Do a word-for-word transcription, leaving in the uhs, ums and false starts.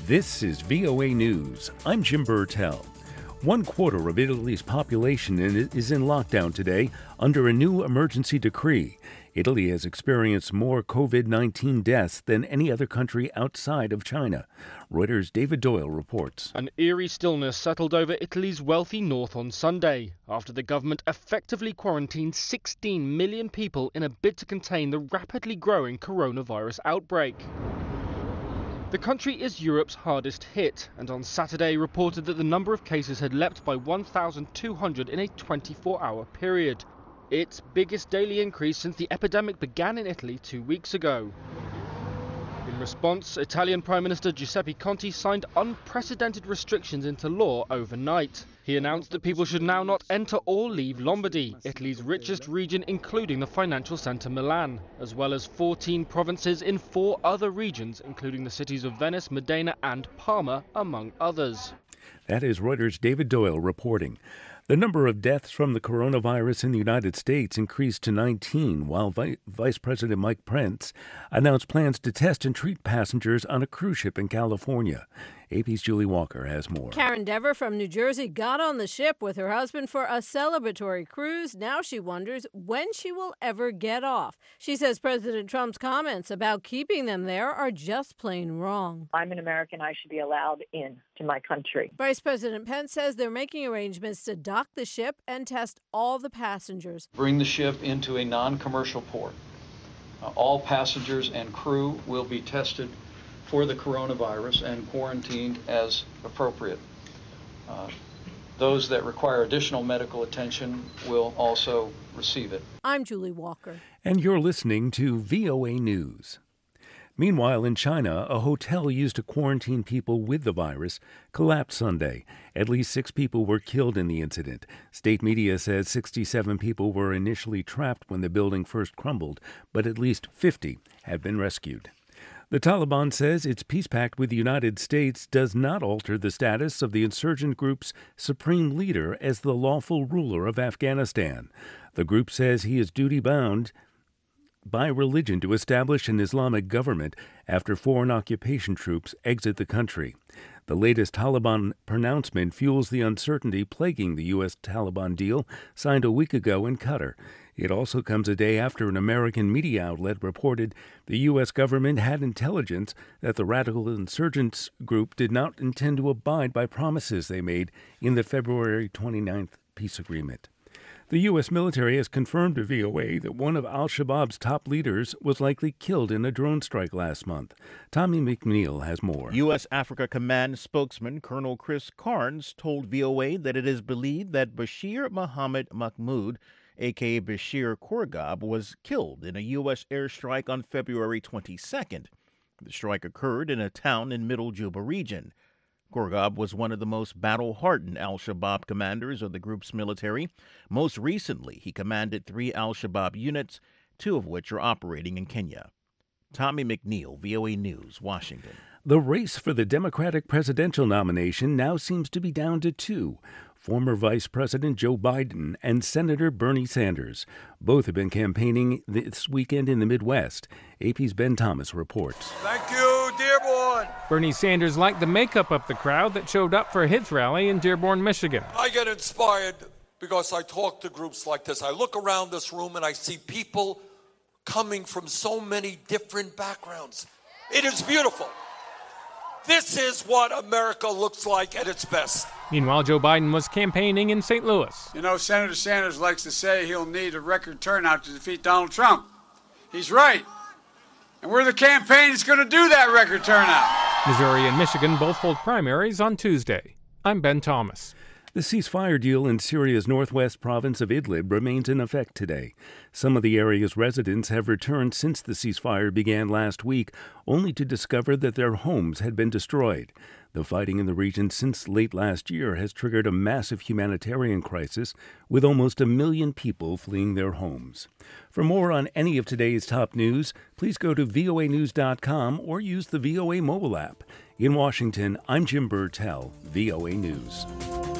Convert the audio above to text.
This is V O A News. I'm Jim Burtell. One quarter of Italy's population is in lockdown today under a new emergency decree. Italy has experienced more covid nineteen deaths than any other country outside of China. Reuters' David Doyle reports. An eerie stillness settled over Italy's wealthy north on Sunday after the government effectively quarantined sixteen million people in a bid to contain the rapidly growing coronavirus outbreak. The country is Europe's hardest hit, and on Saturday reported that the number of cases had leapt by one thousand two hundred in a twenty-four hour period. Its biggest daily increase since the epidemic began in Italy two weeks ago. In response, Italian Prime Minister Giuseppe Conte signed unprecedented restrictions into law overnight. He announced that people should now not enter or leave Lombardy, Italy's richest region, including the financial centre Milan, as well as fourteen provinces in four other regions, including the cities of Venice, Modena and Parma, among others. That is Reuters' David Doyle reporting. The number of deaths from the coronavirus in the United States increased to nineteen, while Vi- Vice President Mike Pence announced plans to test and treat passengers on a cruise ship in California. A P's Julie Walker has more. Karen Dever from New Jersey got on the ship with her husband for a celebratory cruise. Now she wonders when she will ever get off. She says President Trump's comments about keeping them there are just plain wrong. I'm an American. I should be allowed in to my country. Vice President Pence says they're making arrangements to dock the ship and test all the passengers. Bring the ship into a non-commercial port. Uh, all passengers and crew will be tested for the coronavirus and quarantined as appropriate. Uh, those that require additional medical attention will also receive it. I'm Julie Walker. And you're listening to V O A News. Meanwhile, in China, a hotel used to quarantine people with the virus collapsed Sunday. At least six people were killed in the incident. State media says sixty-seven people were initially trapped when the building first crumbled, but at least fifty have been rescued. The Taliban says its peace pact with the United States does not alter the status of the insurgent group's supreme leader as the lawful ruler of Afghanistan. The group says he is duty-bound by religion to establish an Islamic government after foreign occupation troops exit the country. The latest Taliban pronouncement fuels the uncertainty plaguing the U S Taliban deal signed a week ago in Qatar. It also comes a day after an American media outlet reported the U S government had intelligence that the radical insurgents group did not intend to abide by promises they made in the February twenty-ninth peace agreement. The U S military has confirmed to V O A that one of al-Shabaab's top leaders was likely killed in a drone strike last month. Tommy McNeil has more. U S Africa Command spokesman Colonel Chris Carnes told V O A that it is believed that Bashir Mohammed Mahmoud, a k a. Bashir Korgab, was killed in a U S airstrike on February twenty-second. The strike occurred in a town in Middle Juba region. Korgab was one of the most battle-hardened al-Shabaab commanders of the group's military. Most recently, he commanded three al-Shabaab units, two of which are operating in Kenya. Tommy McNeil, V O A News, Washington. The race for the Democratic presidential nomination now seems to be down to two. Former Vice President Joe Biden and Senator Bernie Sanders. Both have been campaigning this weekend in the Midwest. A P's Ben Thomas reports. Thank you, Dearborn. Bernie Sanders liked the makeup of the crowd that showed up for his rally in Dearborn, Michigan. I get inspired because I talk to groups like this. I look around this room and I see people coming from so many different backgrounds. It is beautiful. This is what America looks like at its best. Meanwhile, Joe Biden was campaigning in Saint Louis. You know, Senator Sanders likes to say he'll need a record turnout to defeat Donald Trump. He's right. And we're the campaign that's going to do that record turnout. Missouri and Michigan both hold primaries on Tuesday. I'm Ben Thomas. The ceasefire deal in Syria's northwest province of Idlib remains in effect today. Some of the area's residents have returned since the ceasefire began last week, only to discover that their homes had been destroyed. The fighting in the region since late last year has triggered a massive humanitarian crisis, with almost a million people fleeing their homes. For more on any of today's top news, please go to V O A news dot com or use the V O A mobile app. In Washington, I'm Jim Burtell, V O A News.